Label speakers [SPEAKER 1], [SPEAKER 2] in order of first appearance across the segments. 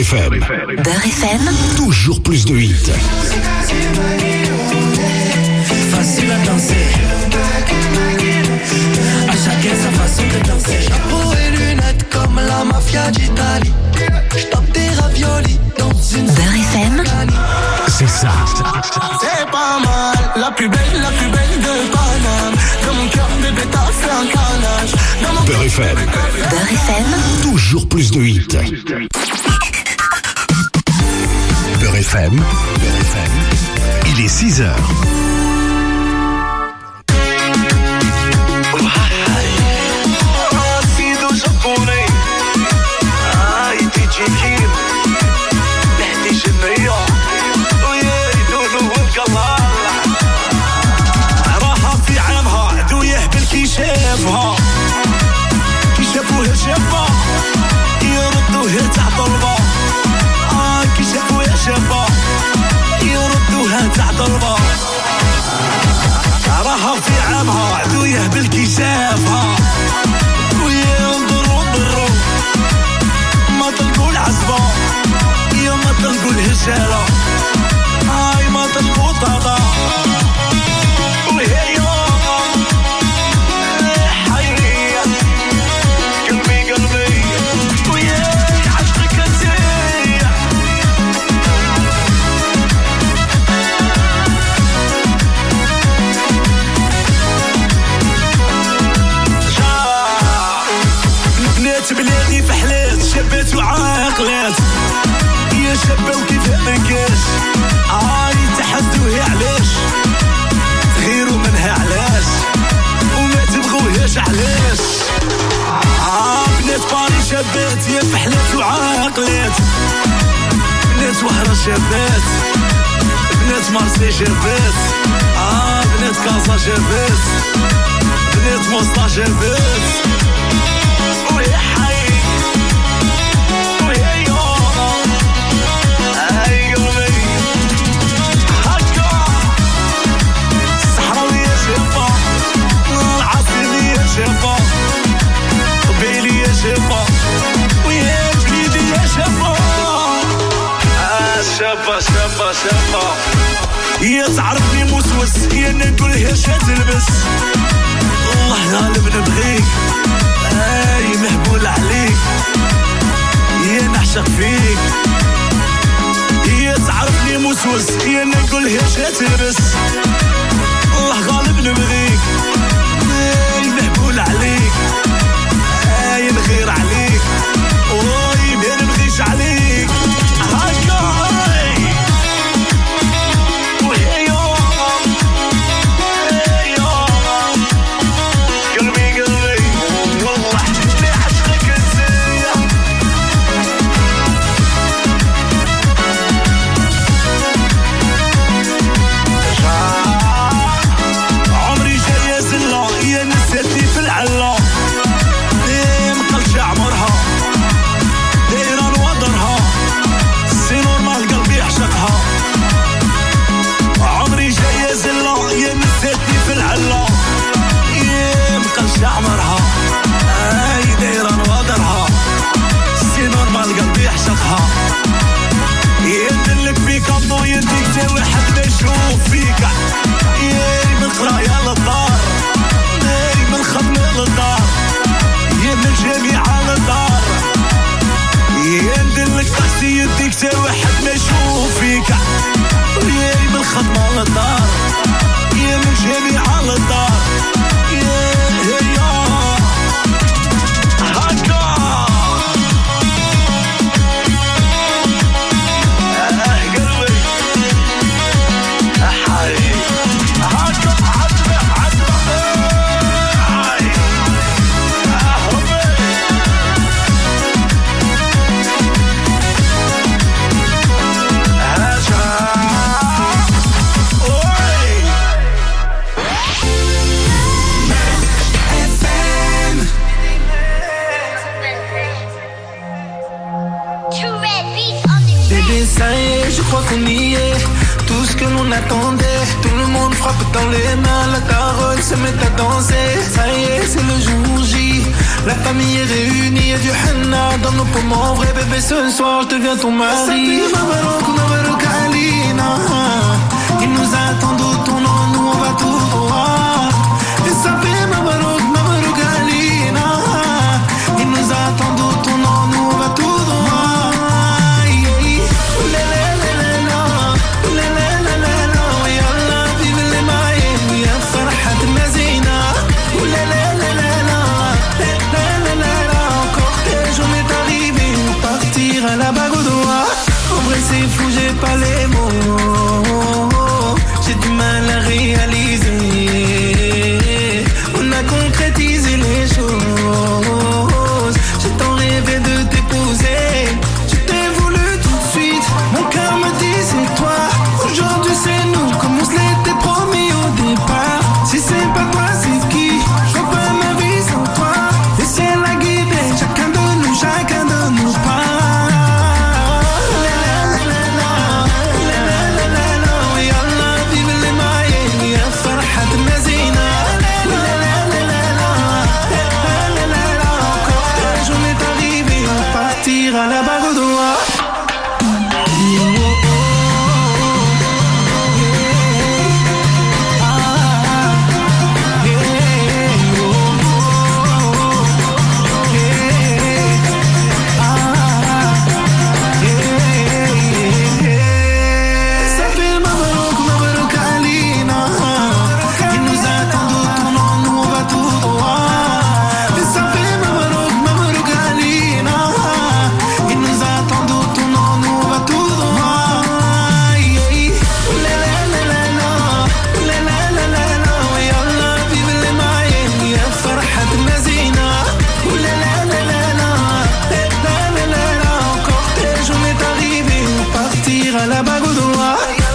[SPEAKER 1] FM.
[SPEAKER 2] Beurre FM.
[SPEAKER 1] Toujours plus de hits.
[SPEAKER 3] Facile à danser. À chacun sa façon de danser. Chapeau et lunettes comme la mafia d'Italie. J'tape des raviolis dans une
[SPEAKER 2] Beurre FM.
[SPEAKER 1] C'est ça.
[SPEAKER 3] C'est pas mal. La plus belle de Paname. Dans mon cœur, bébé, t'as fait un carnage.
[SPEAKER 1] Beurre FM.
[SPEAKER 2] Beurre FM.
[SPEAKER 1] Toujours plus de hits. Beurre FM. Il est 6h.
[SPEAKER 3] شافها كي شافوها شافها يردوها تحت البا كي شافوها شافها يردوها تحت البا راها في عامها عدو يهبل كي شافها وينظروا ضروا ما تلقوا العزبة يا ما تلقوا الهشالة ما تلقوا طاطا وهي بلادي في حلات شبات وعاقلات يا شابة وكيف منكاش تحدوها علاش تغيروا منها علاش وما تبغوهاش علاش بنات باري شابات يا في حلات وعاقلات بنات وهرة شابات بنات مارسي شابات بنات كازا شابات بنات موسطا شابات ويا حي ويا يوم اي قلبي هكا الصحراوية شابة العاصمية شابة قبيلية شابة ويا جليدية شابة شابة هي تعرفني موسوس هي نقولها شا تلبس الله غالب نبغيك مهبول عليك هي نعشق فيك هي تعرفني موسوس هي نقولها شا تلبس الله غالب نبغيك مهبول عليك نغير عليك ما نبغيش عليك هكا عمرها دايرة نوادرها سي نورمال قلبي يعشقها يدلك فيك الضو يديك تا واحد ما يشوف فيك من قرايا للدار من الخدمة للدار من الجميع للدار يدلك تاكسي يديك تا واحد ما يشوف فيك من الخدمة للدار من الجميع للدار
[SPEAKER 4] Ça y est, je crois qu'on y est. Tout ce que l'on attendait. Tout le monde frappe dans les mains. La carole se met à danser. Ça y est, c'est le jour J. La famille est réunie, y'a du henna dans nos poumons. Vrai bébé, ce soir je deviens ton mari. Mabarouk Alina. Ils nous attendent au tournant, nous on va tout droit. Et ça fait Mabarouk Alina. Ils nous attendent au tournant, nous on va tout droit. À la bague au doigt. En vrai c'est fou, j'ai pas les mots. J'ai du mal à réaliser. On a concrétisé les choses. J'ai tant rêvé de t'épouser. Je t'ai voulu tout de suite. Mon cœur me dit c'est toi. Aujourd'hui c'est nous, comme on se l'était promis au départ. Si c'est pas toi c'est qui? Je vois pas ma vie sans toi. Et c'est la guidée, chacun de nous part. À la bague au doigt. À la bague au doigt.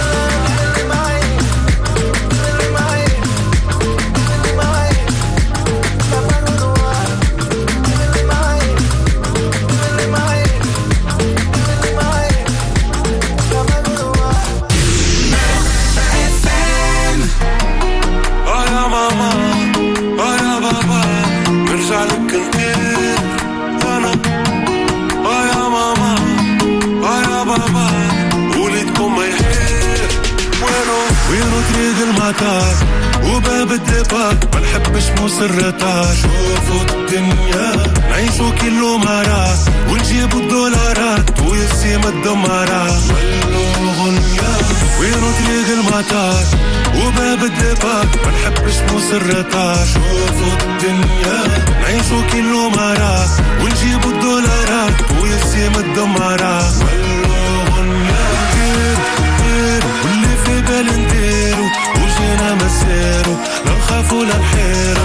[SPEAKER 4] وباب الدبار ما نحبش مسرطات. شوفوا الدنيا نعيشوا كيلو مرات ونجيبوا الدولارات ويسيم الدمارات. ولو غنيا وينو طريق المطار وباب الدبار ما نحبش مسرطات. شوفوا الدنيا نعيشوا كيلو مرات ونجيبوا الدولارات ويسيم الدمارات. ولو غنيا نديرو واللي في بال نديرو وجينا مسيرو لا نخافو لا نحيرو.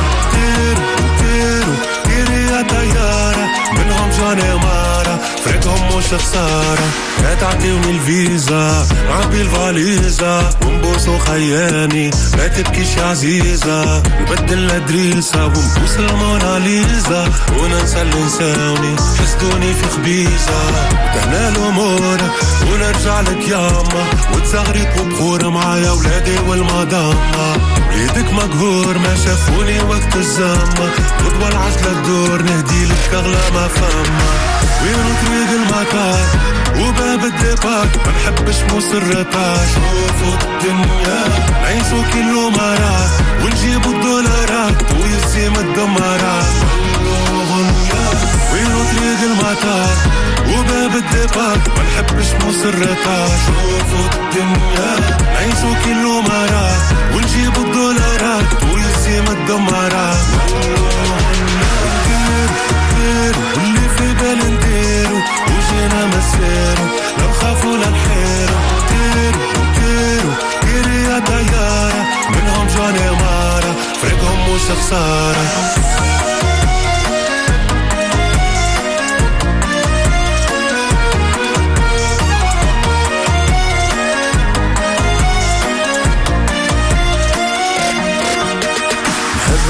[SPEAKER 4] ديرو ديري يا طيارة منهم جاني مارا فريقهم مش خسارة. لا تعطيوني الفيزا نعبي الفاليزا ونبوسو خياني ما تبكيش يا عزيزة. نبدل الدريسة ونبوس الموناليزا وننسى اللي نساوني حسدوني في خبيزة. تهنا الأمور ونرجع لك ياما وتزغرق وبخور معايا ولادي والمدامة. وليدك مقهور ما شافوني وقت الزامة. خطوة العجلة الدور نهدي لك أغلى ما فما. وينو طريق المطار وباب الدبار ما نحبش مسرطات. شوفوا الدنيا نعيشوا كيلو مرات ونجيبوا الدولارات ويسيم الدمارات. ولو غنيا وينو طريق المطار وباب الدبار ما نحبش مسرطات. شوفوا الدنيا نعيشوا كيلو مرات ونجيبوا الدولارات ويسيم الدمارات. ديرو واللي في بال نديرو وجينا مسيرو لا نخافو لا نحيرو. ديرو ديري يا طيارة منهم جاني مارا فريقهم مش خسارة.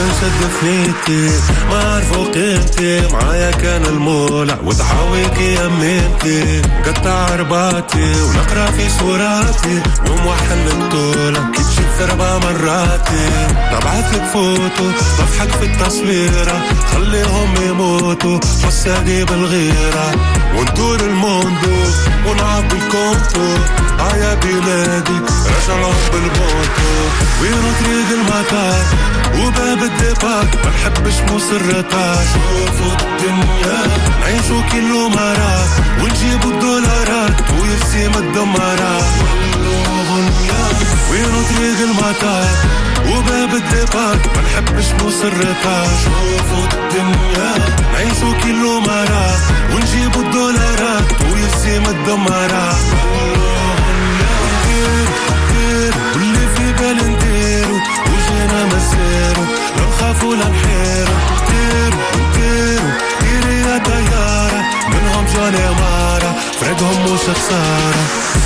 [SPEAKER 4] نشد فنيتي ما عرفوا قيمتي معايا كان المولع وضحاويكي يمينتي قطع رباطي ونقرا في صوراتي وموحل الطولة كي تشوف 4 مراتي نبعثلك فوتو بضحك في التصويرة خليهم يموتوا حسادي بالغيرة وندور الموندو ونعبي الكونتو عيا بلادي رجعهم بالبونتو وينو طريق المطار وباب الديبار منحبش مصرتها شوفوا الدنيا نعيشوا كيلو مرات ونجيبوا الدولارات ويرسم الدمارات وينو طريق المطار وباب الديبار منحبش مصرتها شوفوا الدنيا نعيشوا كيلو مرات ونجيبوا الدولارات ويرسم الدمارات واللي في بالي نديرو وجينا مسيرو لا نخافو لا نحيرو ديري يا طيارة منهم جوني مارا فرقهم مش خسارة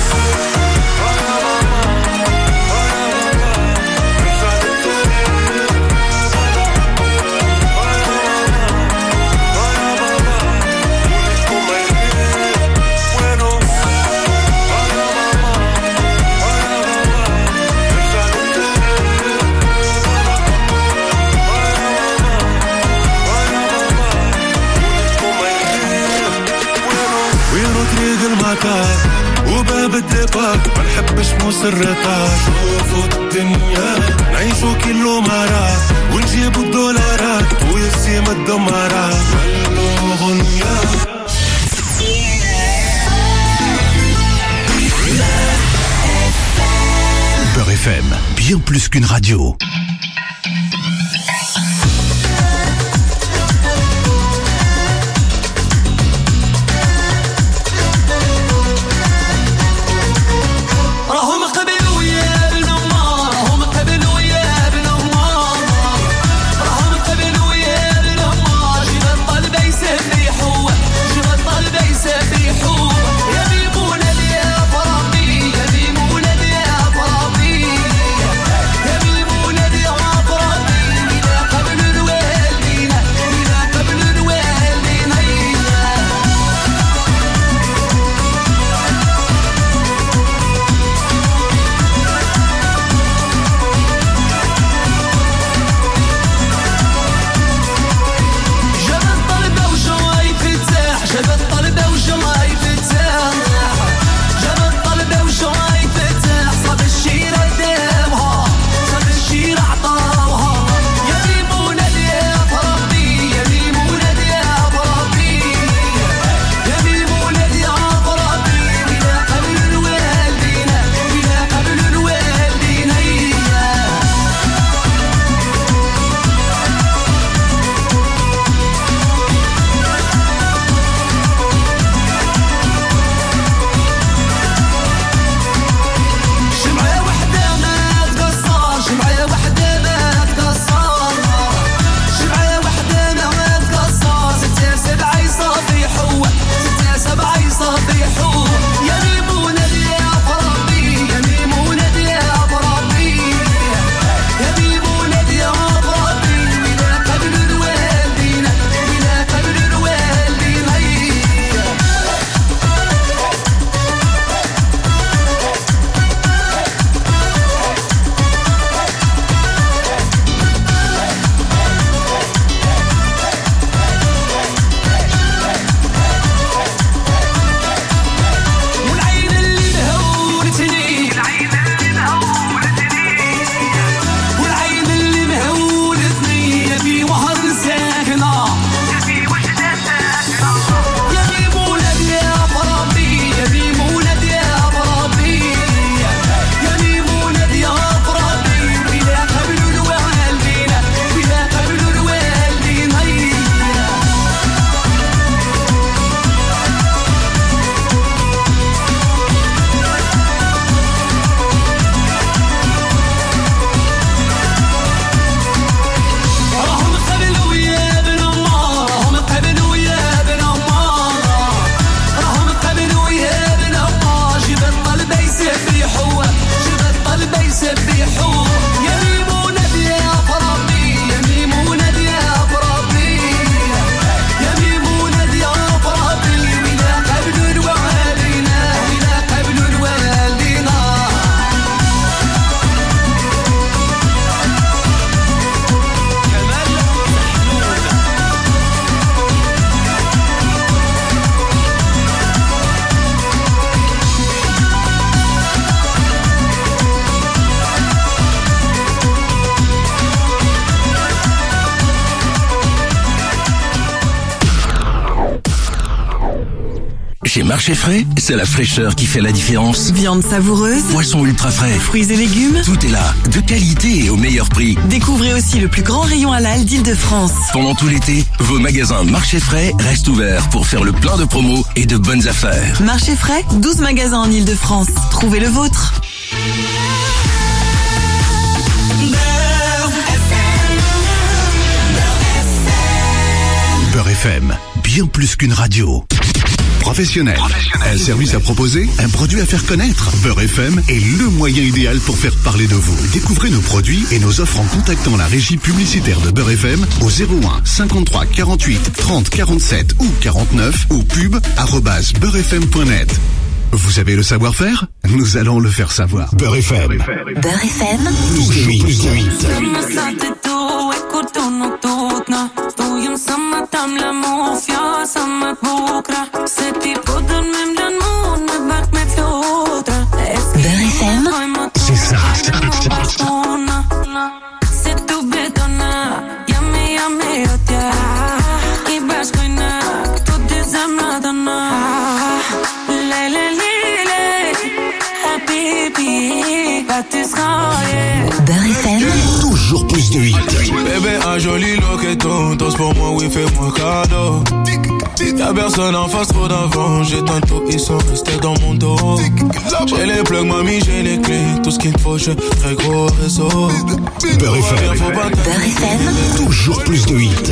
[SPEAKER 4] وباب الديبار منحبش مصرتها شوفوا الدنيا نعيشوا كيلو مرات ونجيبوا الدولارات ويرسم الدمارات والغنيا
[SPEAKER 1] Beurre FM, bien plus qu'une radio.
[SPEAKER 5] يا
[SPEAKER 1] Chez Marché Frais, c'est la fraîcheur qui fait la différence.
[SPEAKER 5] Viande savoureuse,
[SPEAKER 1] Poisson ultra frais,
[SPEAKER 5] fruits et légumes,
[SPEAKER 1] tout est là, de qualité et au meilleur prix.
[SPEAKER 5] Découvrez aussi le plus grand rayon halal d'Île-de-France.
[SPEAKER 1] Pendant tout l'été, vos magasins Marché Frais restent ouverts pour faire le plein de promos et de bonnes affaires.
[SPEAKER 5] Marché Frais, 12 magasins en Île-de-France. Trouvez le vôtre.
[SPEAKER 1] Beurre FM, bien plus qu'une radio. Professionnel. Un service à proposer, un produit à faire connaître. Beurre FM est le moyen idéal pour faire parler de vous. Découvrez nos produits et nos offres en contactant la régie publicitaire de Beurre FM au 01 53 48 30 47 ou 49 ou pub@beurrefm.net. Vous avez le savoir-faire? Nous allons le faire savoir. Beurre FM.
[SPEAKER 2] Beurre FM.
[SPEAKER 1] Plus de 8.
[SPEAKER 2] Beurre FM.
[SPEAKER 1] C'est ça.
[SPEAKER 2] Beurre FM.
[SPEAKER 1] Toujours plus de 8.
[SPEAKER 6] Bébé, un joli loqueton, tous pour moi, oui, fais-moi cadeau. Y'a personne en face, trop d'avant. J'ai tantôt, ils sont restés dans mon dos. J'ai les plugs, mamie, j'ai les clés. Tout ce qu'il me faut, j'ai très gros réseau.
[SPEAKER 1] Beurre FM.
[SPEAKER 2] Beurre FM.
[SPEAKER 1] Toujours plus de 8.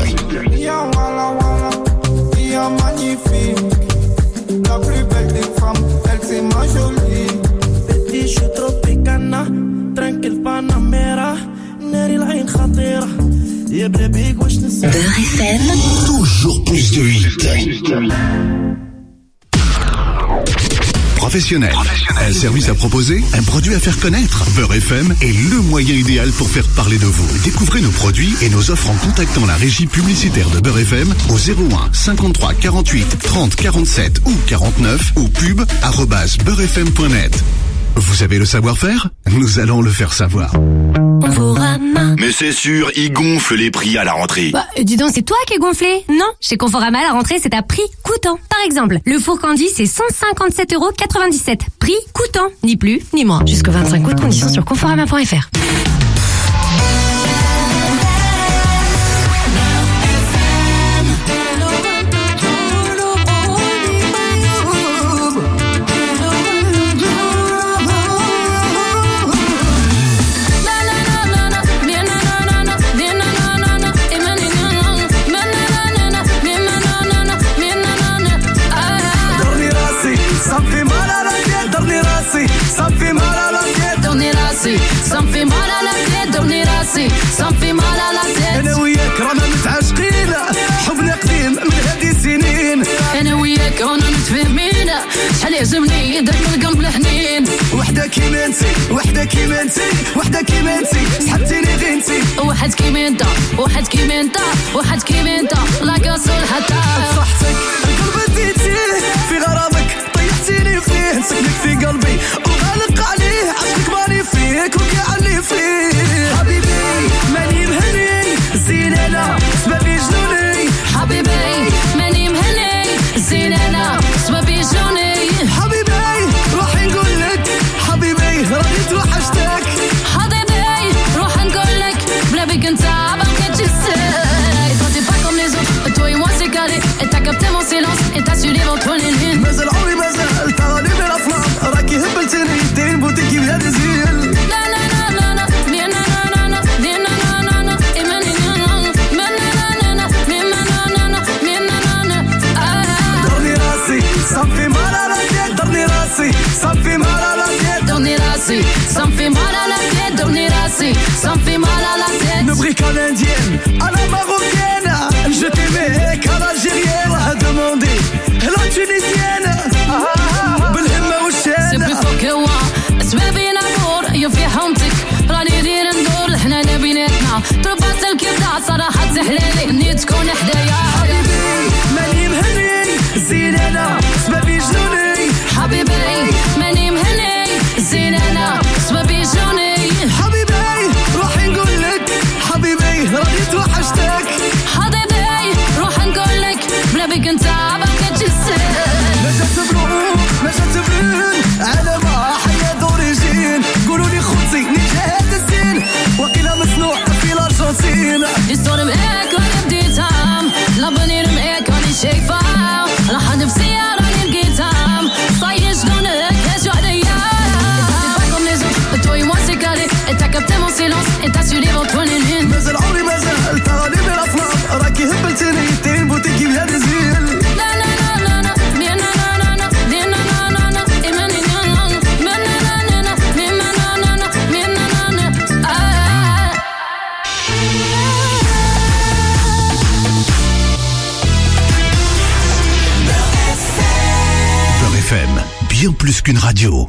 [SPEAKER 7] Magnifique, la plus belle des femmes, elle c'est ma jolie. Petit, je suis tropicana, tranquille Panamera, Neri l'Ain Khatira, ya baby wesh nisa.
[SPEAKER 2] Beurre FM.
[SPEAKER 1] Toujours plus de 8. Professionnel. Un service à proposer, un produit à faire connaître. Beurre FM est le moyen idéal pour faire parler de vous. Découvrez nos produits et nos offres en contactant la régie publicitaire de Beurre FM au 01 53 48 30 47 ou 49 ou pub@beurrefm.net. Vous avez le savoir-faire? Nous allons le faire savoir.
[SPEAKER 2] Conforama.
[SPEAKER 8] Mais c'est sûr, ils gonflent les prix à la rentrée.
[SPEAKER 9] Bah, dis donc, c'est toi qui es gonflé? Non, chez Conforama, la rentrée, c'est à prix coûtant. Par exemple, le four Candy, c'est 157,97 €. Prix coûtant, ni plus, ni moins. Jusqu'au 25 août, conditions sur conforama.fr.
[SPEAKER 7] Ça me fait mal à la tête, dormir assis. Ça me fait mal à la tête, dormir assis. Ça me fait mal à la tête. أنا وياك رانا متعاشقين، حبنا قديم من هذه السنين. أنا وياك رانا متفاهمين، شحال يعجبني داك القلب الحنين. وحدة كيما انتي، وحدة كيما انتي، وحدة كيما انتي، سحبتيني غير انتي. واحد كيما انت، واحد كيما انت، واحد كيما انت، لا كاسول حتى. بصحتك القلب اديتيه في غرامك، طيحتيني فيه، سكنك في قلبي. وغالق عليه عشقك ماني فيك وقعني فيه. حبيبي ماني مهني زين انا سببي جنوني. حبيبي ماني مهني زين انا سببي جنوني. حبيبي روح نقول لك، حبيبي راني توحشتك. حبيبي روح نقول لك بلا بك انت باقي تجسد. Toi t'es pas comme les autres, toi et moi c'est carré. Et t'as capté mon silence et t'as su lire entre les lignes. مازال عمري مازال تراني بالافلام، راكي هبلتني دين بوتيكي بلا دزيل. لا لا لا لا لا لا لا لا لا لا لا إيماني لا لا لا لا لا. دورني راسي صفي مال على اليد، دورني راسي صفي مال على اليد، دورني راسي صفي مال على اليد، دورني راسي صفي مال على اليد. نبغيك à l'indienne, à la marocaine, je t'aimais qu'à l'algérienne, à demander la tunisienne. بالهمة والشان. C'est plus fort que moi, سبابي نامور يا في حومتك، راني دير ندور الحنانة بيناتنا، تربات الكبدة صراحة زحلالي إني تكون حدايا. حبيبي ماني مهني زين أنا سبابي جنوني. حبيبي ماني مهني زين أنا سبابي جنوني. حبيبي روح نقول لك، حبيبي راني توحشتك.
[SPEAKER 1] bien plus qu'une radio.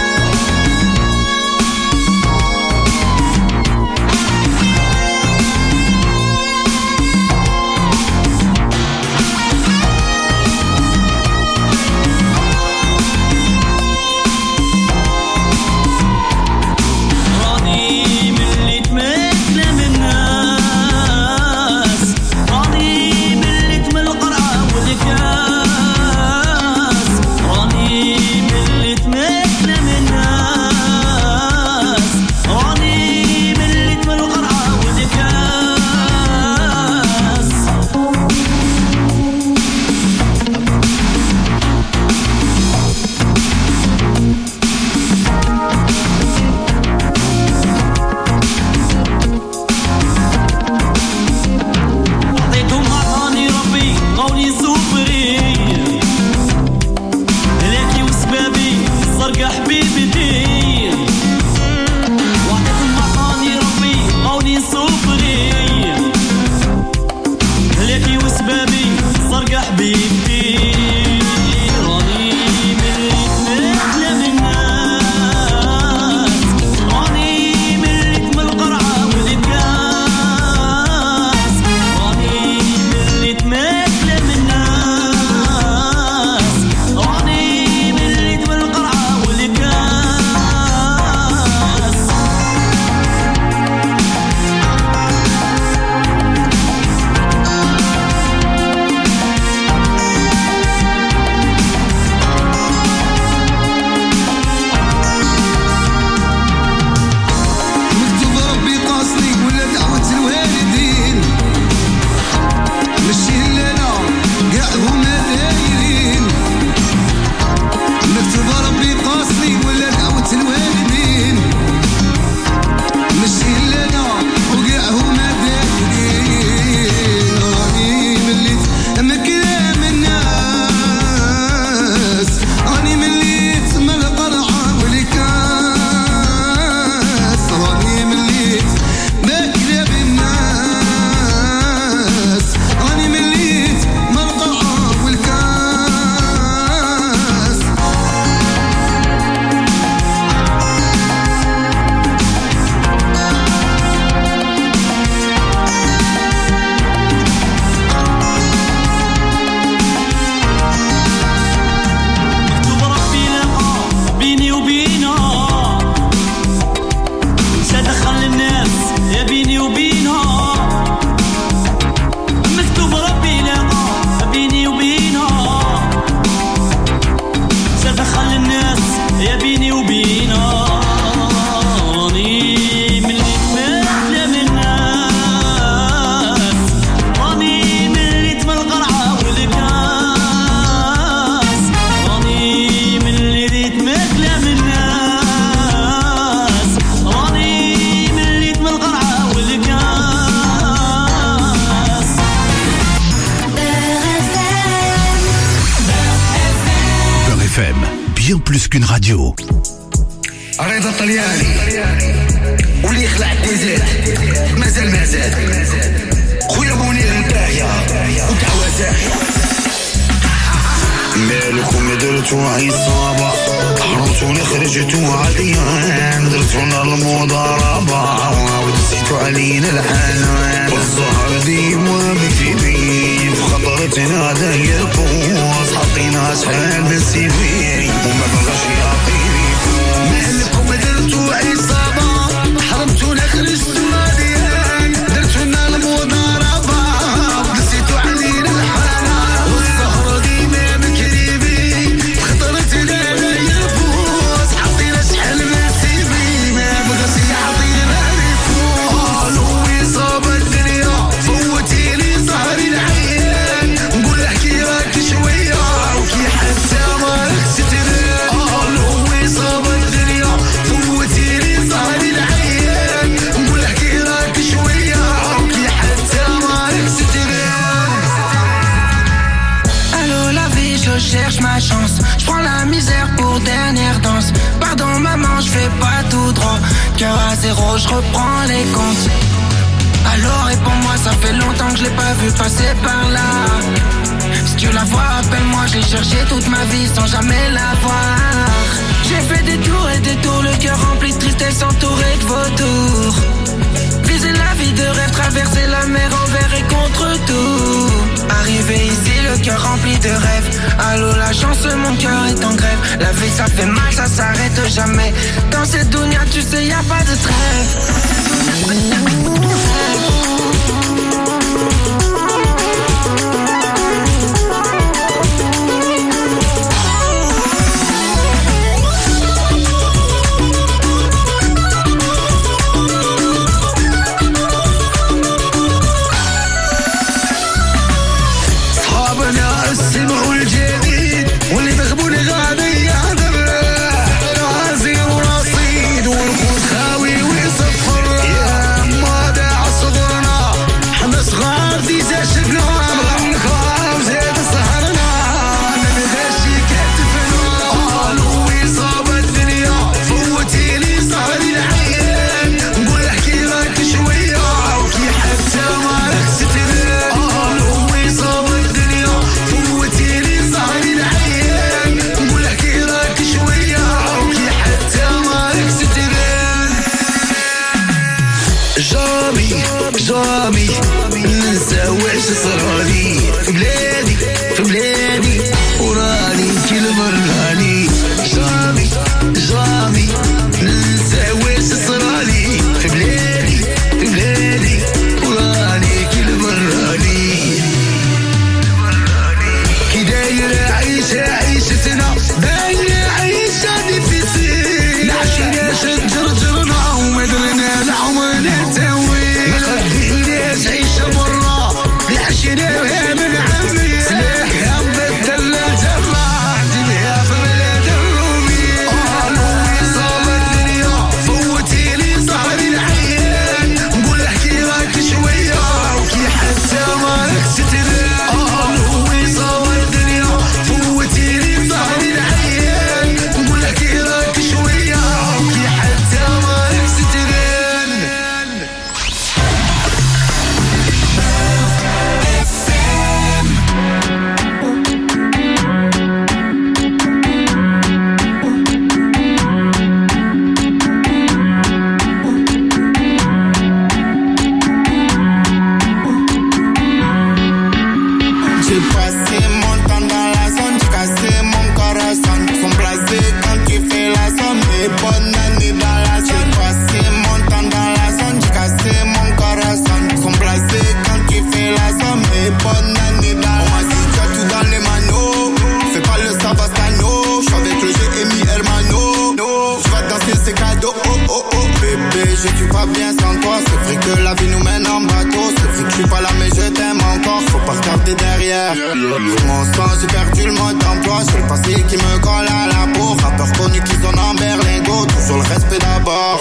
[SPEAKER 1] Bien plus qu'une radio.
[SPEAKER 10] رضا الطلياني واللي يخلع الديزات مازال خويا منير الباهية ودعوة زاهية مالكم درتو عصابة حرمتوني خرجتو عاديا درتونا المضاربة ودسيتو علينا الحنان والزهر ديما بكتبين في خطرتنا داير بوز حطينا شحال بالسيفين وما بغاش يعطيني مالكم درتو عصابة حرمتونا خرجتو عاديا درتونا المضاربة ودسيتو علينا الحنان والزهر ديما بكتبين في خطرتنا داير بوز حطينا شحال بالسيفين ما بغاش يعطينا الفوز ويصاب الدنيا فوتيلي ظهري العيان نقول احكي راك شويه وكي حتى ما ركستنا ويصاب الدنيا فوتيلي ظهري العيان نقول احكي راك شويه وكي حتى ما ركستنا.
[SPEAKER 11] Allô la vie, je cherche ma chance. Je prends la misère pour dernière danse. Pardon maman, je fais pas tout droit. Cœur à zéro, je reprends les comptes. Alors réponds-moi, ça fait longtemps que je l'ai pas vu passer par là. tu la vois, appelle-moi, j'ai cherché toute ma vie sans jamais la voir. J'ai fait des tours et des tours, le cœur rempli de tristesse entouré de vautours. Viser la vie de rêve, traverser la mer envers et contre tout. Arrivé ici, le cœur rempli de rêves. Allô la chance, mon cœur est en grève. La vie ça fait mal, ça s'arrête jamais. Dans cette dunia, tu sais, y a pas de trêve.
[SPEAKER 10] السمع الجديد واللي بغبوني غادي يهدر راسي ورصيد والخوت خاوي ويصفر ما داع صدرنا حنا صغار ديجا شفنا بغنخاف زاد سهرنا نبغاشي كتفنا قالوا صاب الدنيا فوتي لي سهري العيان نقول احكي لك شويه وكي حتى ما راك سترين قالوا صاب الدنيا فوتي لي سهري العيان نقول احكي لك شويه وكي حتى ما راك سترين جامي ننسى واش صرالي في بلادي وراني كل مراني جامي ننسى واش صرالي في بلادي وراني كل مراني كي داير عيشتنا داير عيشة ديفيسيل عشيناش جرجرنا وما درنا العمر تاوي ما خديناش عيشة برا عشيناها من عمي سلاح هم الثلاجة ما عندنا في بلاد الرومي قالوا صاب الدنيا فوتي لي سهري العيان نقول احكي لك شوية وكي حتى ما راك سترين قالوا صاب الدنيا فوتي لي سهري العيان نقول احكي لك شوية وكي حتى ما راك سترين
[SPEAKER 12] J'ai passé mon temps dans la zone, j'ai cassé mon corazon. Sont blasés quand tu fais la somme, et bonne année dans la zone. J'ai passé mon temps dans la zone, j'ai cassé mon corazon. Sont blasés quand tu fais la somme, et bonne année dans la zone. On m'a dit tu as tout dans les manos, fais pas le Savastano. J'suis avec le G et mi hermano. J'vais danser ces cadeaux, oh bébé, je suis pas bien sans toi. C'est vrai que la vie nous mène en bateau. C'est vrai que j'suis pas là mais je t'aime encore. Faut pas regarder derrière. Mon sang, j'ai perdu le mode d'emploi. J'ai le passé qui me colle à la peau. Rappeur connu qui sonne en berlingot. Toujours le respect d'abord.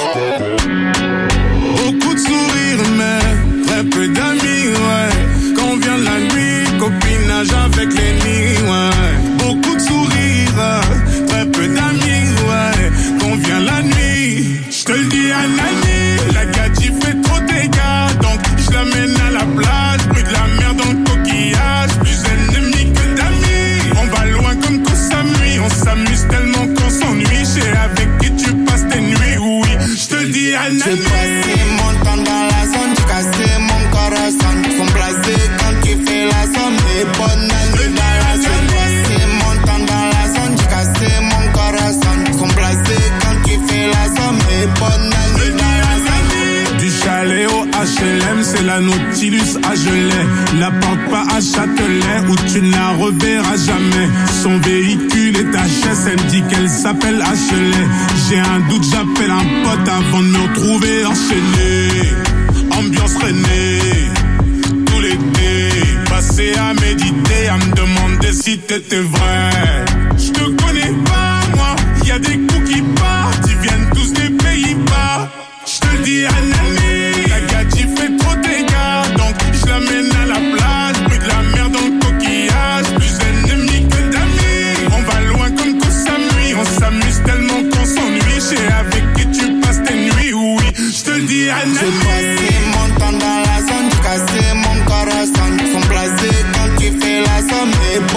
[SPEAKER 6] Beaucoup de sourires, mais très peu d'amis, ouais. Quand on vient la nuit, copinage avec l'ennemi, ouais. Beaucoup de sourires, très peu d'amis, ouais. Quand on vient la nuit, je te le dis à Nani, la gadji fait trop de dégâts, donc je l'amène à la plage, bruit de la mer dans le coquillage, plus ennemis que d'amis. On va loin comme qu'on s'amuse, on s'amuse tellement qu'on s'ennuie. J'ai avec qui tu passes tes nuits, oui. Je te le dis à Nani.
[SPEAKER 12] J'ai passé mon temps dans la zone, j'ai cassé mon corazon. Sont blasés quand tu fais la somme, et bonne année dans la zone. J'ai passé mon temps dans la zone, j'ai cassé mon corazon. Sont blasés quand tu fais la somme, et bonne année dans la zone.
[SPEAKER 6] Du chalet au HLM, c'est la Nautilus à gelée. N'apporte pas à Châtelet où tu ne la reverras jamais. Son véhicule est HS, elle me dit qu'elle s'appelle H.L. J'ai un doute, j'appelle un pote avant de me retrouver enchaîné. Ambiance René, tout l'été, passé à méditer, à me demander si t'étais vrai. Je te connais pas, moi, y a des coups qui partent, ils viennent tous des Pays-Bas. Je te le dis à Nani, la gadji fait trop de dégâts, donc je l'amène à la plage, bruit de la mer dans le coquillage, plus ennemis que d'amis. On va loin comme qu'on s'amuse, on s'amuse tellement qu'on s'ennuie. J'ai avec qui tu passes tes nuits, oui, je te le dis à Nani.
[SPEAKER 12] J'ai passé mon temps dans la zone, j'ai cassé mon corazon. Sont blasés quand tu fais la somme, et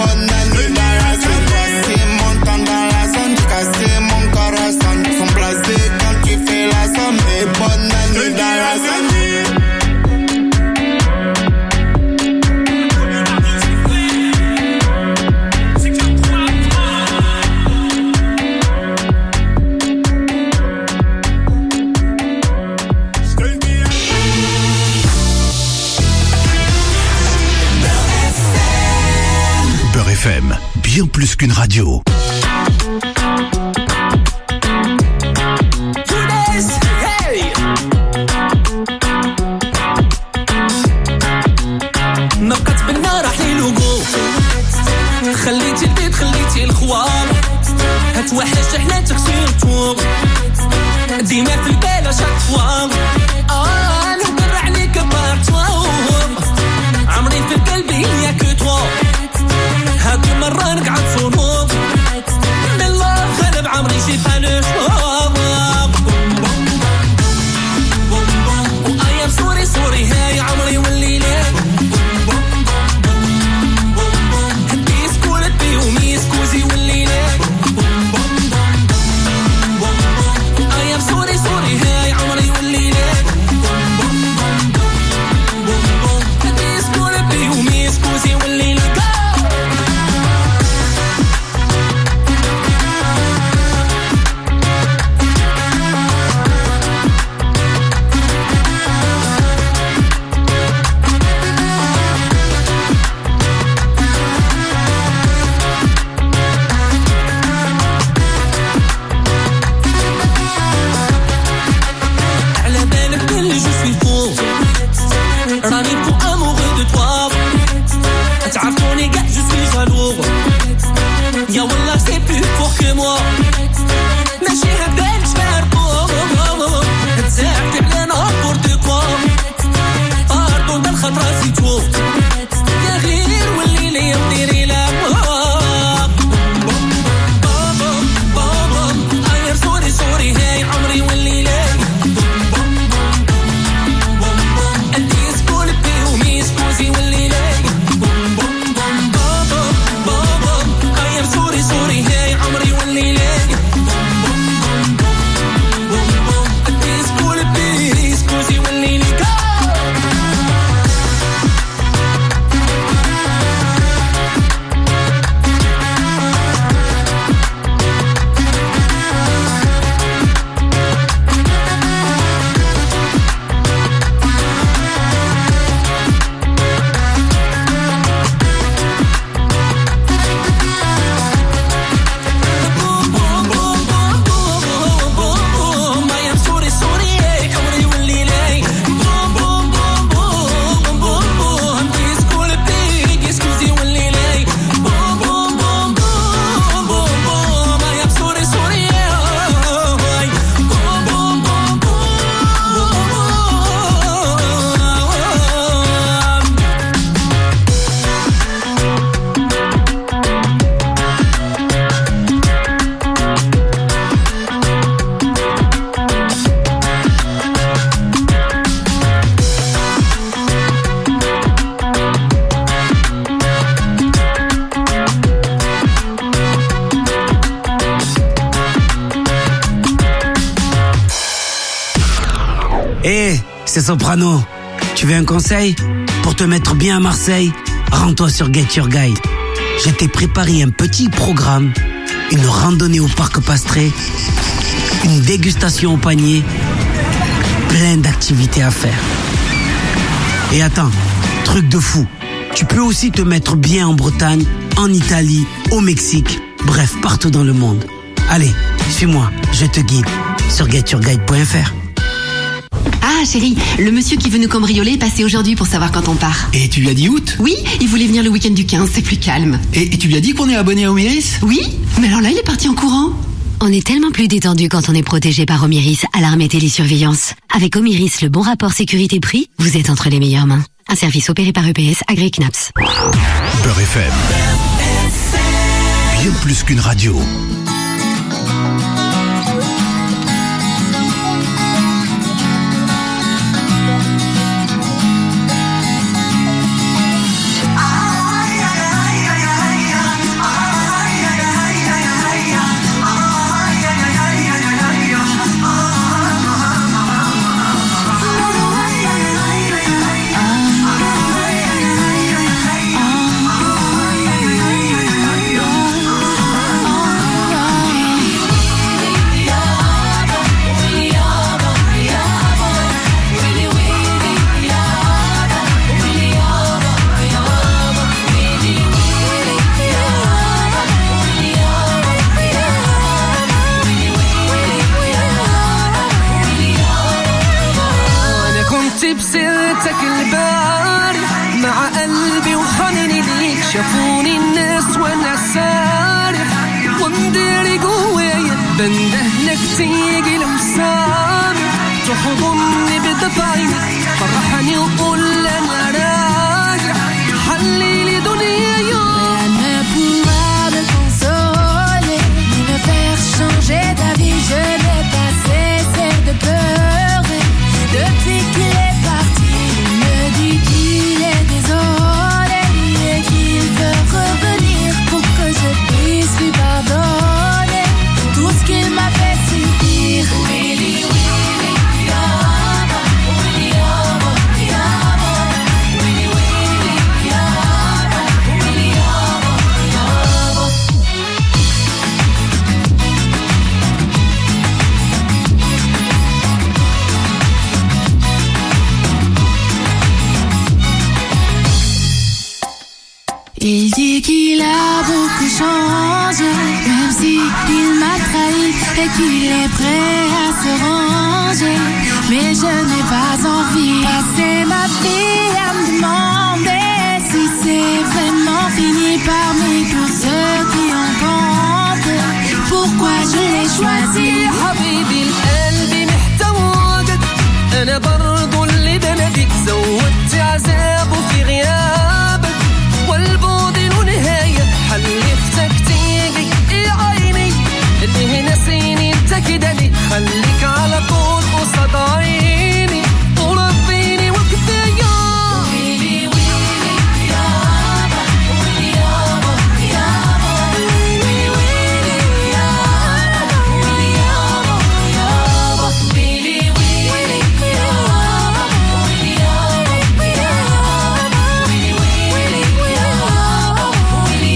[SPEAKER 1] FM, bien plus qu'une radio.
[SPEAKER 13] خليتي البيت خليتي الخوار هتوحش حناتك سيرتو ديما في البال شاك نهضر عليك بارتوا عمري في القلب هي كو توا هاد المرة نقعد صنوط من الله غالب عمري شي فانوش وأيام سوري سوري هاي عمري والليلة وميسكوزي والليلة أيام سوري سوري هاي عمري والليلة ميسكولبي وميسكوزي والليلة راني فو amoureux de toi تعرفوني قاع je suis jaloux يا والله c'est plus fort que moi ماشي هكذا نشاركو تزعفي علينا n'importe quoi باردون دا الخط راسي تو يا غير ولي لي ديري لا أير سوري سوري هاي عمري والليلة ميسكوزي والليلة أيام سوري سوري هاي عمري والليلة ميسكوزي والليلة
[SPEAKER 14] C'est Soprano. Tu veux un conseil? Pour te mettre bien à Marseille, rends-toi sur Get Your Guide. Je t'ai préparé un petit programme, une randonnée au parc Pastré, une dégustation au panier, plein d'activités à faire. Et attends, truc de fou, tu peux aussi te mettre bien en Bretagne, en Italie, au Mexique, bref, partout dans le monde. Allez, suis-moi, je te guide sur getyourguide.fr.
[SPEAKER 15] Ah chérie, le monsieur qui veut nous cambrioler est passé aujourd'hui pour savoir quand on part.
[SPEAKER 16] Et tu lui as dit août?
[SPEAKER 15] Oui, il voulait venir le week-end du 15, c'est plus calme.
[SPEAKER 16] Et tu lui as dit qu'on est abonné à Omiris?
[SPEAKER 15] Oui, mais alors là il est parti en courant.
[SPEAKER 9] On est tellement plus détendu quand on est protégé par Omiris, alarme et télésurveillance. Avec Omiris, le bon rapport sécurité-prix, vous êtes entre les meilleures mains. Un service opéré par EPS, agréé CNAPS.
[SPEAKER 1] Beurre FM. Bien plus qu'une radio.
[SPEAKER 13] بندهلك تيجي لمسام تحضني بدفع عينك فرحني وقول انا راجع حلي لي دنياي.
[SPEAKER 7] Rien ne pourra me consoler ni me faire changer d'avis. Je n'ai pas cessé de pleurer depuis qu'il est parti. Il me dit qu'il est désolé et qu'il veut revenir pour que je puisse lui pardonner tout ce qu'il m'a fait subir. Willy, Willy, Yama, Willy, Yama, Yama, Willy, Willy, Yama, Willy, Yama, Yama. Il dit qu'il a beaucoup changé, même si il m'a trahi et qu'il est prêt à se ranger. Mais je n'ai pas envie de passer ma vie à me demander si c'est vraiment fini parmi tous ceux qui en comptent. Pourquoi je l'ai choisi?
[SPEAKER 13] حبيبي القلب محتواجك انا برضو اللي بناديك زودت عذابه في غيابك والبعد له نهاية حلفتك تيجي يا عيني اللي هنا سيني انت كده ليه خليك على طول قصاد عيني وربيني وكفاية.
[SPEAKER 7] ويلي ويلي يابا ويلي يابا يابا ويلي ويلي يابا ويلي يابا يابا ويلي ويلي يابا ويلي يابا يابا ويلي ويلي يابا ويلي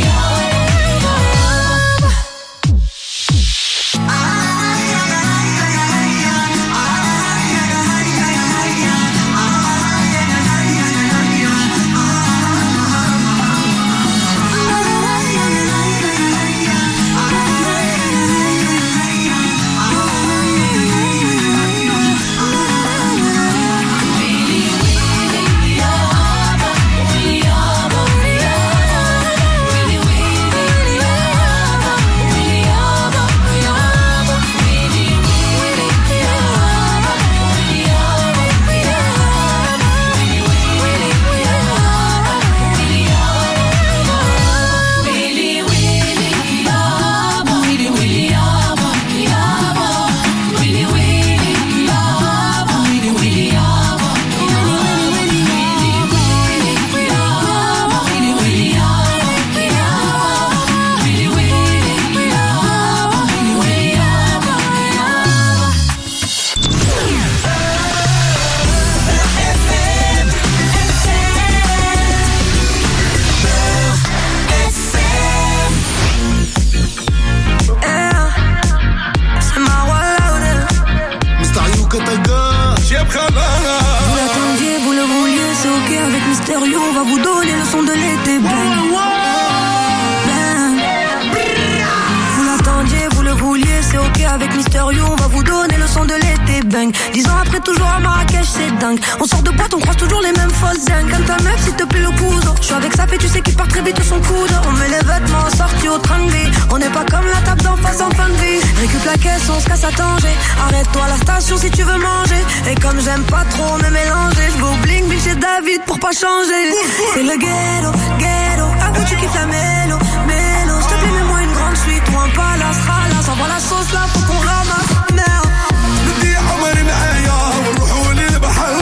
[SPEAKER 17] Vous l'attendiez, vous le vouliez, c'est ok avec Mysterio, on va vous donner le son de l'été. Bang. Bang. Vous l'attendiez, vous le vouliez, c'est ok avec Mysterio, on va vous donner le son de l'été. Bang. 10 ans après, toujours à Marrakech, c'est dingue. On sort de boîte, on croise toujours les mêmes fausses dingues. Comme ta meuf, s'il te plaît, le cousin. Je suis avec sa fille, tu sais qu'il part très vite son coude. On met les vêtements sortis au train de vie. On n'est pas comme la table d'en face en fin de vie. Récup la caisse, on se casse à Tanger. Arrête-toi à la station si tu veux manger. Et comme j'aime pas trop me mélanger, je vais au bling bling chez David pour pas changer. C'est le ghetto, ghetto. Avoue tu kiffes la mélo, mélo. S'il te plaît, mets-moi une grande suite ou un palace, ralasse. Envoie la sauce là, faut qu'on ramasse. Merde.
[SPEAKER 3] بدي عمري معايا ونروحوا للبحر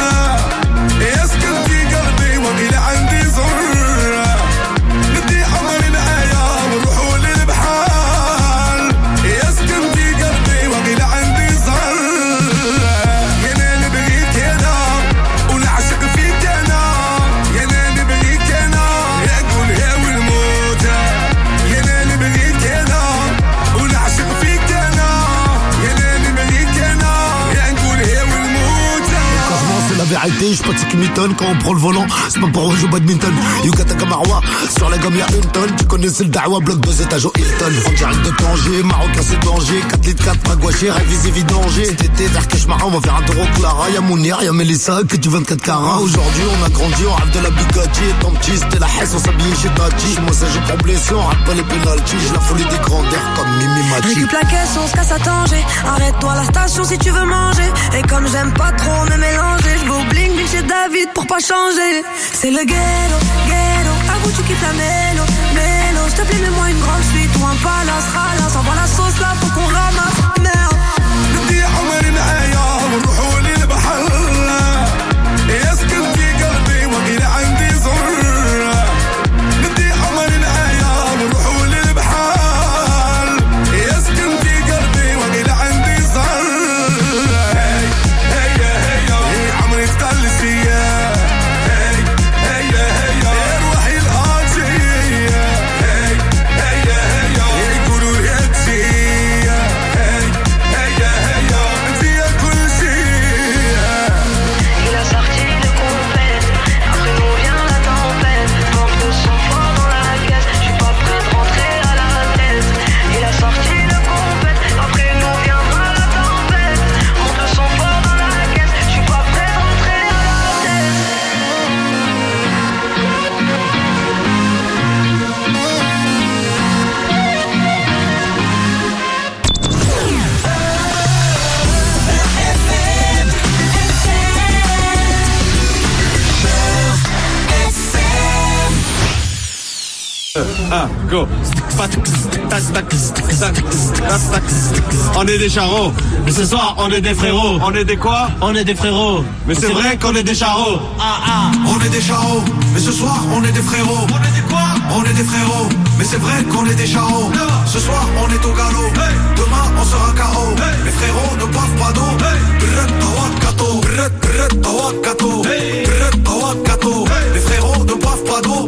[SPEAKER 3] يسكن في قلبي وقيل عندي زر. بدي عمري معايا ونروحوا للبحر يسكن في قلبي وقيل عندي زر. يا ناني بغيك انا ونعشق فيك انا. يا ناني بغيك انا يا قول يا والموت. يا ناني بغيك انا ونعشق فيك انا. يا ناني بغيك انا يا قول يا والموت.
[SPEAKER 18] C'est la vérité, j'suis pas de ceux qui m'étonnent quand on prend le volant, c'est pas pour jouer au badminton. Yukata Kamarwa, sur la gomme y'a une tonne. Tu connais c'est le Dawa, bloc 2 étages au Hilton. En direct de Tanger, Marocain c'est danger. 4 litres 4, Magouaché, révisé vidanger. Cet été vers Keshmara, on va faire un tour au Clara. Y'a Mounir, y'a Mélissa, que du 24 carats. Aujourd'hui on a grandi, on rêve de la Bugatti. Et ton petit c'était la Elles sont s'habiller chez Tati. Moi ça j'ai pour blessé, on rate pas les pénaltys. J'ai la folie des grandeurs comme Mimi Mati.
[SPEAKER 17] Récup la caisse, on se casse à Tanger. Arrête-toi à la station si tu veux manger. Et comme j'aime pas trop me mélanger, je vais au bling bling chez David pour pas changer. C'est le ghetto, ghetto. Avoue tu kiffes la mélo, mélo. S'il te plaît mets-moi une grande suite ou un palace, ralasse. Envoie la sauce là, faut qu'on ramasse. Merde.
[SPEAKER 3] بدي عمري معايا ونروحوا للبحر يسكن في قلبي وقيل عندي زر بدي عمري معايا ونروحوا للبحر يسكن في قلبي وقيل عندي زر هي هي هي عمري اختلسية هي هي هي روحي الآجية هي هي هي يقولوا يدشي
[SPEAKER 19] Go. On est des charros, mais ce soir on est des frérots. On est des quoi? On est des frérots. Mais c'est vrai qu'on est des charros.
[SPEAKER 20] On est des charros, mais ce soir on est des frérots. On est des quoi? On est des frérots, mais c'est vrai qu'on est des charros. Ce soir on est au galop, demain on sera KO. Les frérots ne boivent pas d'eau. Les frérots ne boivent pas d'eau.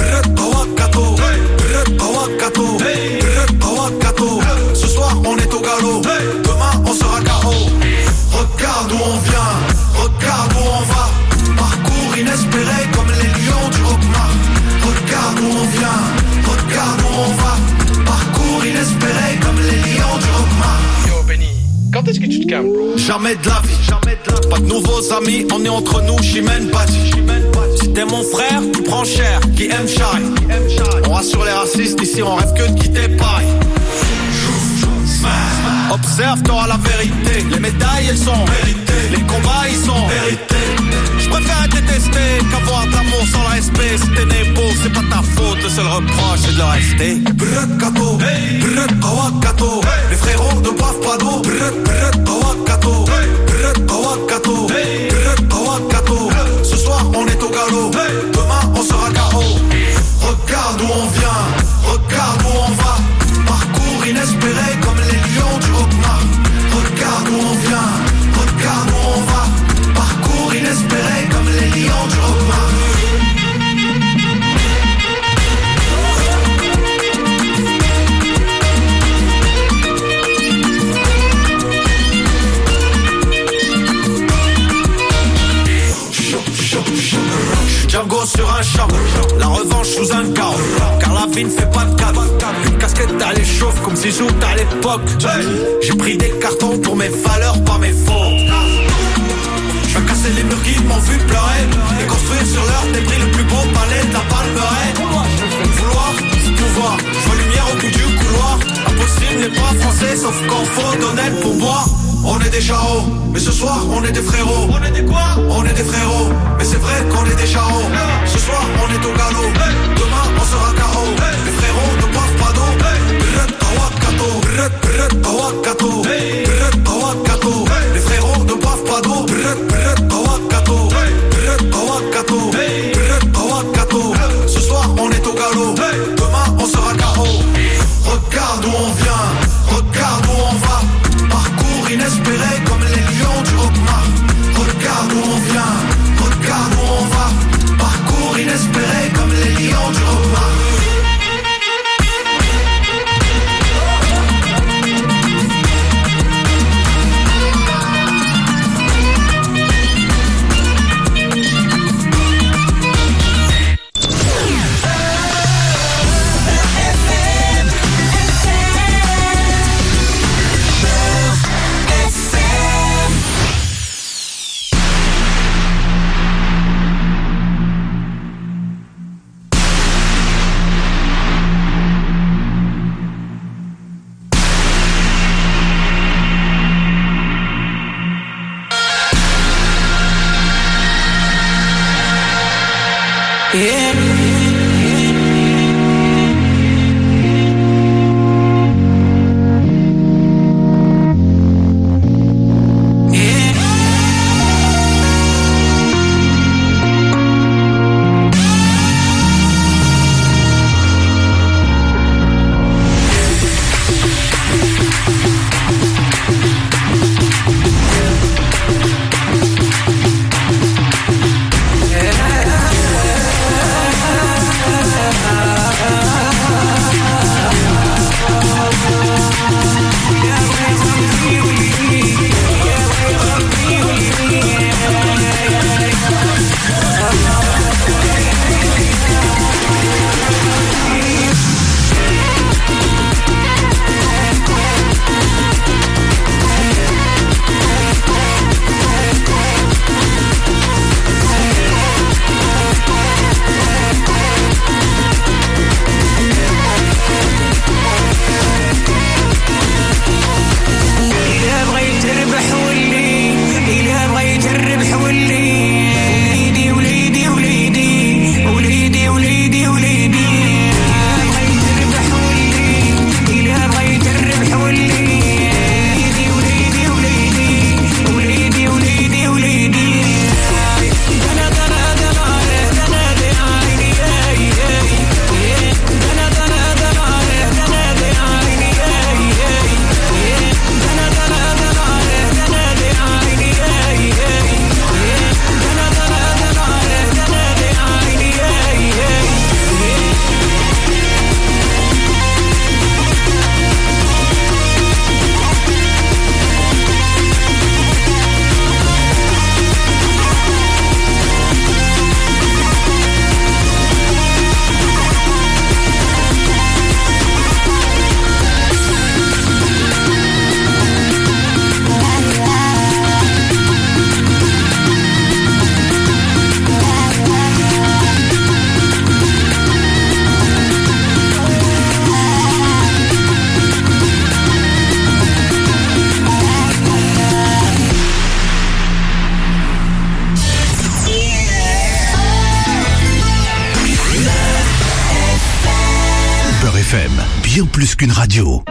[SPEAKER 20] Ce soir on est au galop, demain on sera KO. Regarde où on vient, regarde où on va. Parcours inespéré comme les lions du Rockmar. Regarde où on vient, regarde où on va. Parcours inespéré comme les lions du Rockmar.
[SPEAKER 19] Yo Benny, quand est-ce que tu te calmes bro?
[SPEAKER 20] Jamais de la vie, pas de nouveaux amis, on est entre nous, Chimène Badi. Si t'es mon frère, tu prends cher, qui aime Chai. On rassure les racistes, ici on rêve que de quitter Paris. Observe, t'auras la vérité. Les médailles elles sont méritées, les combats ils sont mérités. Je préfère être détesté qu'avoir d'amour sans le respect. Si t'es né beau, c'est pas ta faute, le seul reproche c'est de le rester. Brut kato, brut kato. Les frérots ne boivent pas d'eau. Brut kato, brut kato. Ce soir on est au galop, demain on sera KO. Regarde où on vient, regarde où on va. Parcours inespéré comme les lions du Rockmar. Regarde où on vient, regarde où on va. Parcours inespéré comme les lions du Rockmar. Django sur un char, la revanche sous un carreau. Car la vie ne fait pas de cadeau. Une casquette t'as les chauffe comme si j'ouvre à l'époque. J'ai pris des cartons pour mes valeurs, pas mes fautes. Je vais casser les murs qui m'ont vu pleurer et construire sur leur débris le plus beau palais de la Palmeraie. Vouloir, pouvoir, je vois lumière au bout du couloir. Impossible n'est pas français sauf quand faut donner le pourboire. On est des charros, mais ce soir on est des frérots. On est des quoi? On est des frérots, mais c'est vrai qu'on est des charros. Ce soir on est au galop, demain on sera KO. Les frérots ne boivent pas d'eau. Les frérots ne boivent pas d'eau. Ce soir on est au galop, demain on sera KO. Regarde où on vient, regarde où on va. Parcours inespéré comme les lions du Rockmar. Regarde où on vient, regarde où on va. Parcours inespéré comme les lions du Rockmar.
[SPEAKER 1] FM, bien plus qu'une radio.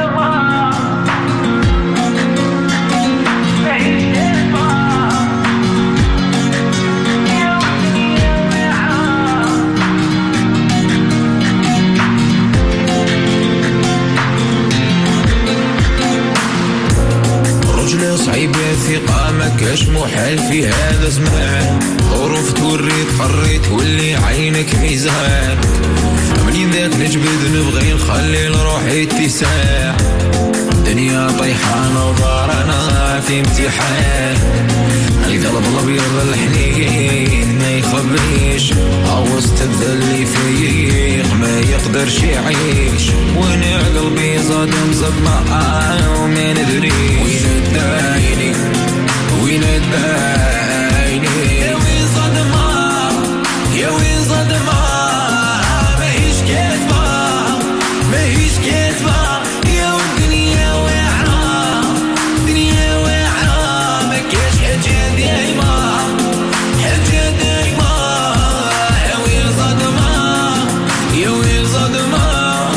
[SPEAKER 21] صعيب الثقة ما كاش محال في هذا زمان ظروف توريك قريت واللي عينك ميزان منين ذاك نجبد نبغي نخلي لروحي اتساع دنيا طيحانة ودارنا في امتحان القلب الابيض الحنين ما يخبيش عوزت الذل فيق ما يقدرش يعيش وانا قلبي زاد مصدمة وما ندري وين الدايني وين الدايني يا وين صدمة يا وين صدمة ماهيش كاتبة ماهيش كاتبة يا والدنيا واعرة دنيا واعرة ما كاش حاجة دايمة حاجة دايمة يا وين صدمة يا وين صدمة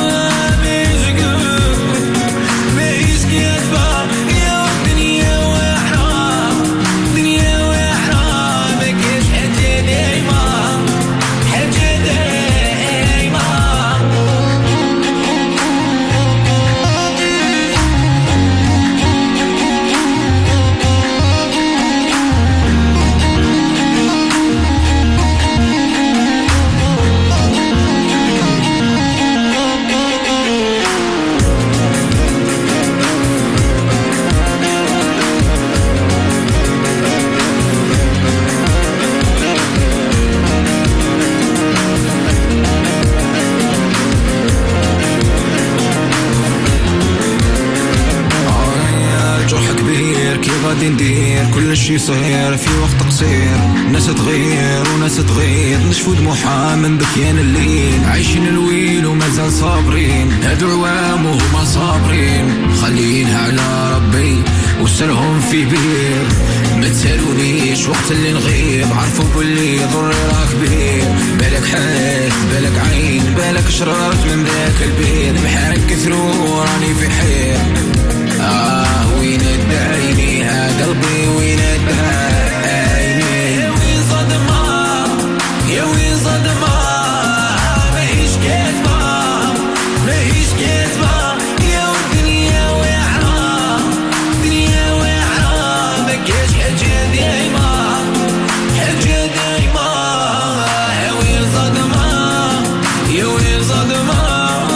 [SPEAKER 21] غادي ندير كل شي صغير في وقت قصير ناس تغير وناس تغير نشفو دموعها من بكيان الليل عايشين الويل ومازال صابرين هادو عوام وهما صابرين خلينها على ربي وسرهم في بير ما تسالونيش وقت اللي نغيب عرفوا باللي ضري راه كبير بالك حاس بالك عين بالك شررت من ذاك البيت بحال كثروا راني في حير وين الدايني ها قلبي وين الدايني يا وين صدمة يا وين صدمة ماهيش كاتبة ماهيش كاتبة يا والدنيا واعرة دنيا واعرة ما كاش حاجة دايمة حاجة دايمة يا وين صدمة يا وين صدمة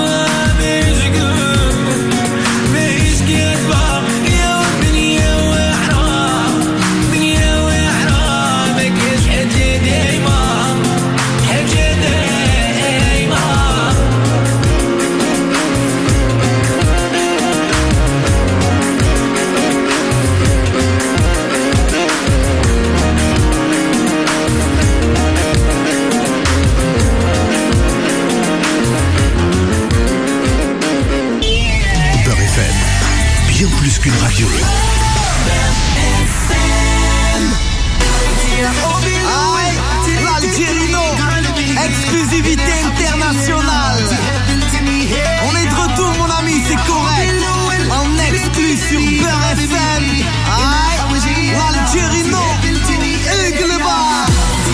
[SPEAKER 1] Plus qu'une radio.
[SPEAKER 10] L'Algérino, exclusivité internationale. On est de retour mon ami, c'est correct. En exclu sur Beurre FM. L'Algérino, aigle bas.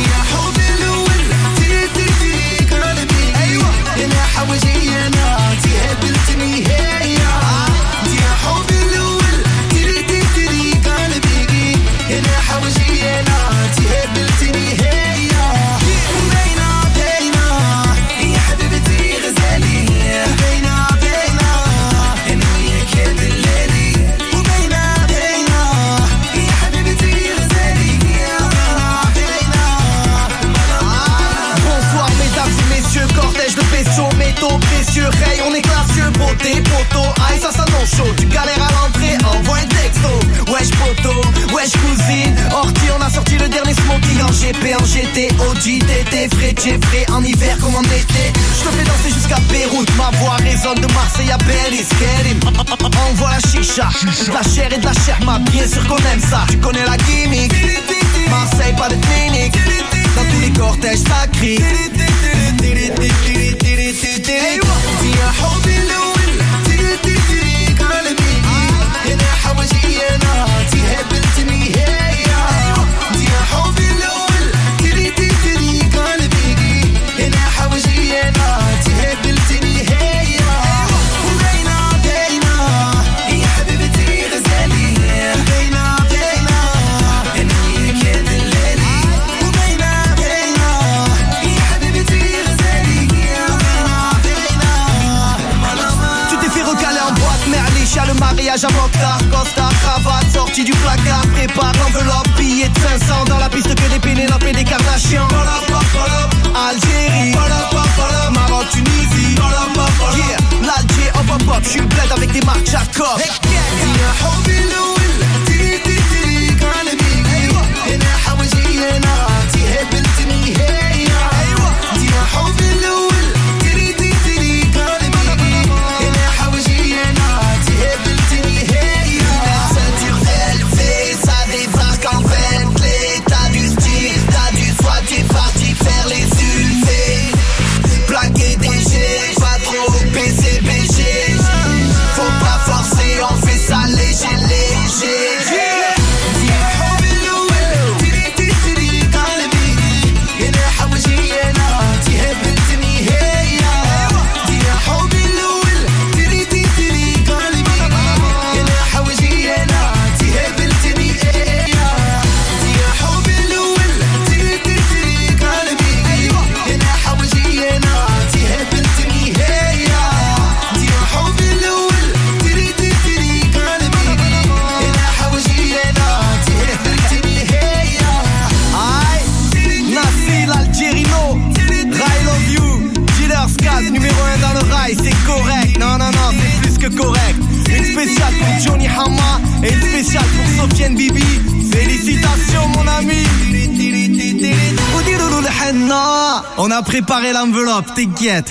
[SPEAKER 10] Précieux, hey, on est classieux, beauté, poteau, aïe, ça s'annonce chaud. Tu galères à l'entrée, envoie un texto. Wesh poto, wesh cousine, Orti, on a sorti le dernier smoking en GP, en GT, OG, TT, frais, Jeffrey, en hiver comme en été. Je te fais danser jusqu'à Beyrouth, ma voix résonne de Marseille à Belize, Kerim. Envoie la chicha, de la chair et de la sherma, bien sûr qu'on aime ça. Tu connais la gimmick, Marseille, pas de clinique. Dans tous les cortèges, ça crie. Hey,
[SPEAKER 4] Maquillage à Mokhtar, costard, cravate, sortie du placard. Prépare l'enveloppe, billet de 500. Dans la piste que des Pénélope et des Kardashians. Algérie, Maroc, Tunisie. Yeah, l'Alger, hop hop hop. J'suis le bled avec des marques Jacob. Correct. Une spéciale pour Johnny Hama et une spéciale pour Sofiane Bibi. Félicitations mon ami. On a préparé l'enveloppe, t'inquiète.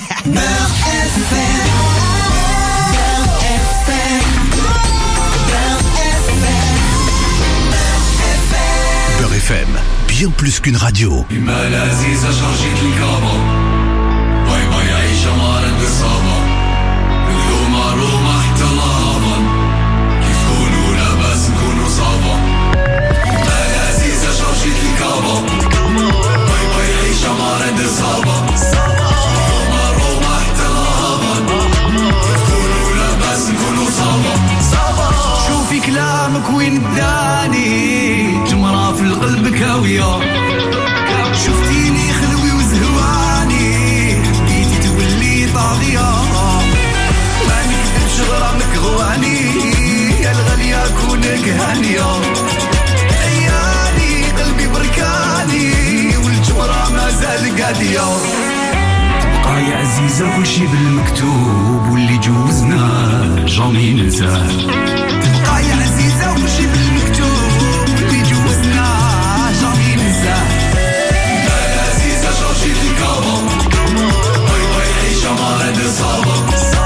[SPEAKER 1] Beurre FM, bien plus qu'une radio.
[SPEAKER 3] روما حتى الهضم كيف كونوا لاباس نكونوا صابا مال عزيزة شرجيت الكابا باي باي عيشة ما ندير صابا روما حتى الهضم كيف كونوا لاباس نكونوا صابا
[SPEAKER 10] شوفي كلامك وين اداني جمرة في القلب كاوية شفتيني خلوي وزهواني بديتي تولي طاغية غرامك غواني يا الغالية كونك هانية عيالي قلبي بركاني والجمرة ما زال قادية بقى يا عزيزة كل شي بالمكتوب واللي جوزنا جامي ننساه تبقى يا عزيزة كل شي بالمكتوب واللي جوزنا جامي ننساه
[SPEAKER 3] يا عزيزة شرجيت الكابا باي باي عيشة ما ندير صابا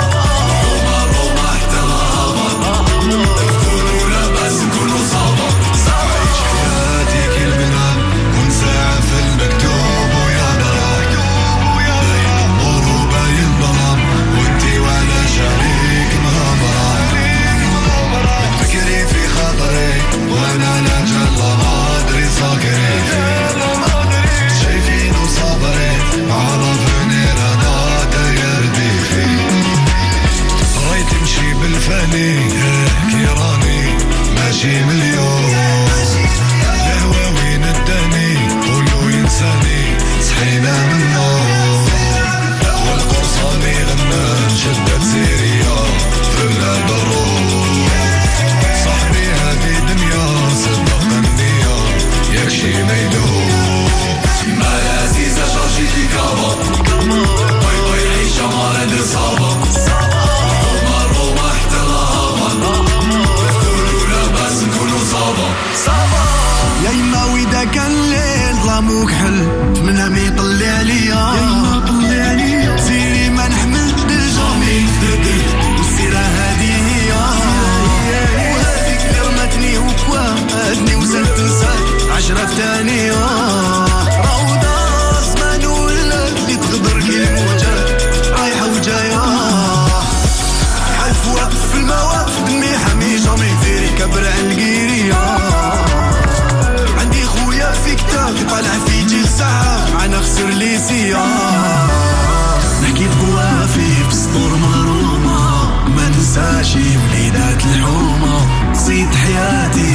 [SPEAKER 10] كيراني ماشي مليون الهوى وين اداني قولوا ينساني صحينا منه والقرصاني غنان شدت سيريا في بلاد الروح صاحبي هادي دنيا صدق النية يكشي ميدوم
[SPEAKER 3] مال عزيزة شرجيت الكابا باي باي عيشة ما ندير صابا
[SPEAKER 10] يا يما ويدا كان الليل ظلاموك حل منها ما يطلع عليا يا يما طلع عليا سيري ما نحمل بالجامي والسيرة هادي هي وهاديك اللي رمتني وكواتني وزلت تنساك 10 ثانية روضة زمان ولا اللي تغدر كي الموجات رايحة وجاية حلف واقف في المواقف دمي حمي جامي فيري كبر على القيرية عندي خويا في كتاب طالع في جيل ساعة معنا خسر لي سيارة نحكي بوافي في سطور مغرومة ما ننساشي وليدات الحومة قصيت حياتي